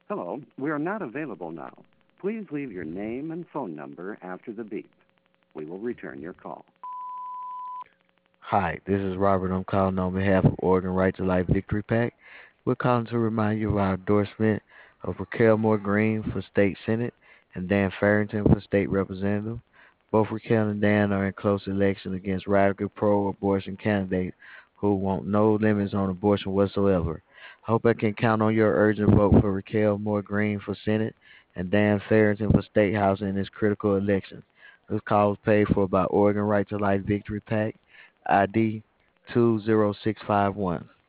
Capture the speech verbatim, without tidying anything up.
Hello, we are not available now. Please leave your name and phone number after the beep. We will return your call. Hi, this is Robert. I'm calling on behalf of Oregon Right to Life Victory Pack. We're calling to remind you of our endorsement of Raquel Moore Green for State Senate and Dan Farrington for State Representative. Both Raquel and Dan are in close election against radical pro-abortion candidates who want no limits on abortion whatsoever. I hope I can count on your urgent vote for Raquel Moore Green for Senate and Dan Farrington for State House in this critical election. This call was paid for by Oregon Right to Life Victory Pack I D two zero six five one.